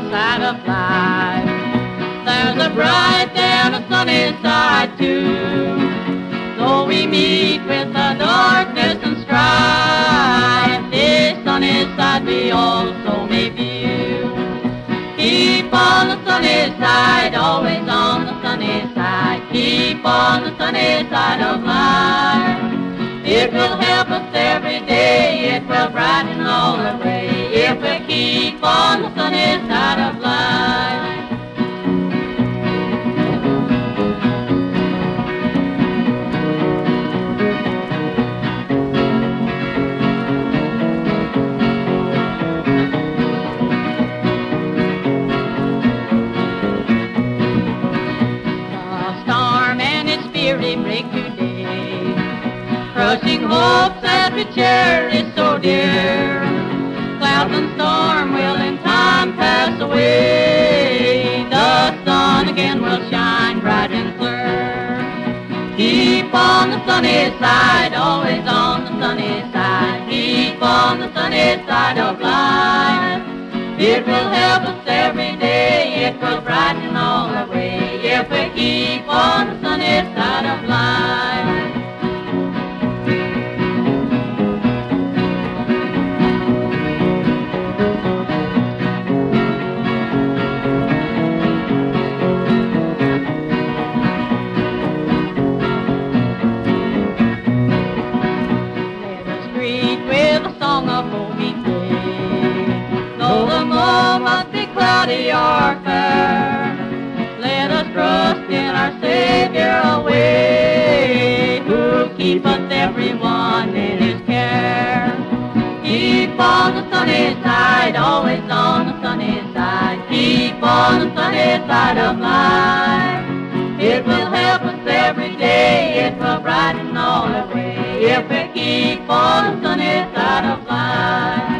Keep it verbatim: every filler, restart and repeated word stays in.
side of life. There's a bright and a sunny side too. Though we meet with the darkness and strife, this sunny side we also may view. Keep on the sunny side, always on the sunny side. Keep on the sunny side of life. It will help us every day, it will brighten all the way, if we keep on the sunny side of life. The storm and its fury break today, crushing hopes that we cherish so dear. Clouds and storm will in time pass away. The sun again will shine bright and clear. Keep on the sunny side, always on the sunny side. Keep on the sunny side of life. It will help us every day, it will brighten all the way, if we keep on the sunny side of life. With a song of hope each day, though the moment be cloudy or fair, let us trust in our Savior always, who keepeth everyone in His care. Keep on the sunny side, always on the sunny side. Keep on the sunny side of life. It will help us every day, it will brighten all the way, if we keep on the sunny side of life.